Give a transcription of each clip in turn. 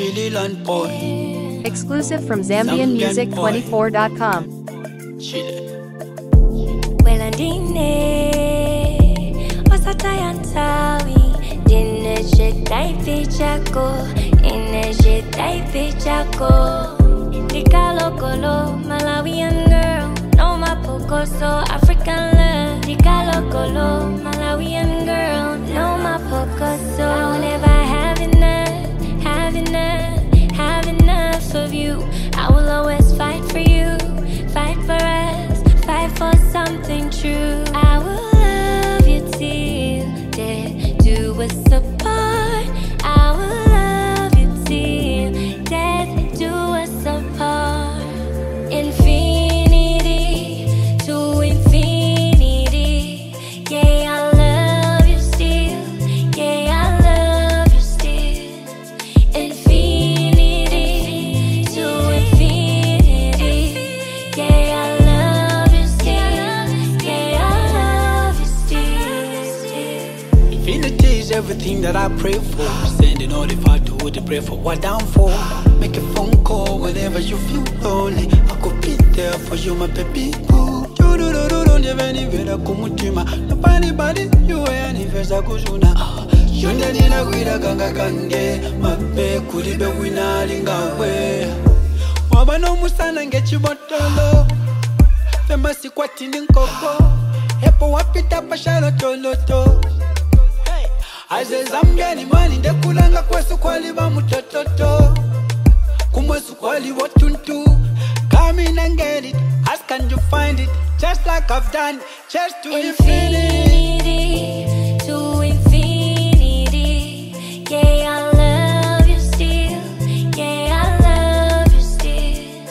Chililand boy. Exclusive from ZambianMusic24.com. Chile. Welandine wasatayantawi dineje taipi chako ineje taipi chako Dikalokolo Malawian girl no mapokoso African love Dikalokolo Malawian girl no mapokoso I will never have enough of you I will always fight for you fight for us fight for something true I will love you till death do us apart I will love you till death do us apart infinity to infinity yeah I love you still yeah I love you still infinity to infinity yeah I love you still yeah I love you still Infinity is everything that I pray for. Sending all the far to the pray for what I'm for. Make a phone call whenever you feel lonely. I could be there for you, my baby boo. Never kumutima. Nobody you anniversary kuzuna. Yonde nina gwira ganga kange. Mabe kuribe wina lingawe. Wabano musana ngechibotolo. Fema sikwati ninkoko. Hepo wapita pashalo toloto. Aze Zambia ni mani ndekulanga kwesu kwali ba mutototo Kumwesu kwali watuntu Come in and get it, ask can you find it Just like I've done, just to infinity to infinity yeah I love you still yeah I love you still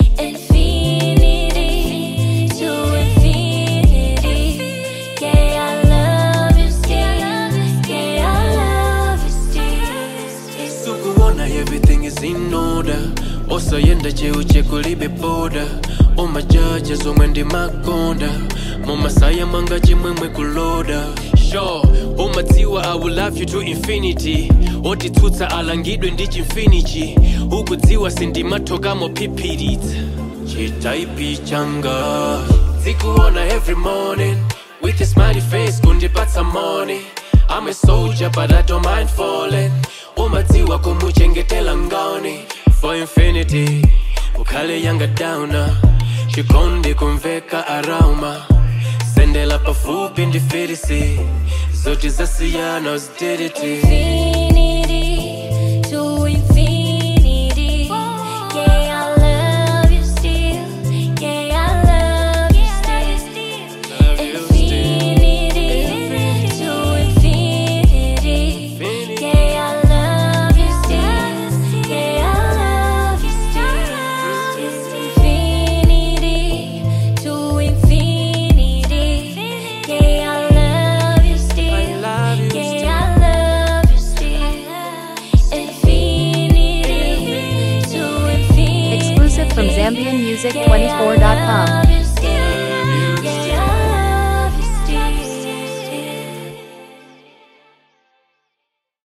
infinity to infinity yeah I love you still yeah I love you still Sukuona everything is in order Osa yenda cheuche kulibe border All my judges omwendi makonda Mama saya manga chimwemwe kuloda Sure, umatiwa I will love you to infinity Oti tuta alangidwe ndichi infinity Ukudziwa sindimatoka mo pipirit Chitaipi changa Zikuona every morning With a smiley face kundipata money I'm a soldier but I don't mind falling Umatiwa kumuchengetela ngani For infinity Ukale yanga downer Shikonde kumveka arauma Sendela pafupi ndifirisi Zoti zasiyana uzdidity infinity to infinity yeah I love you still yeah I love you still infinity to infinity yeah I love you still yeah I love you still infinity to infinity yeah I love you still yeah I love you still infinity to infinity Exclusive from ZambianMusic24.com.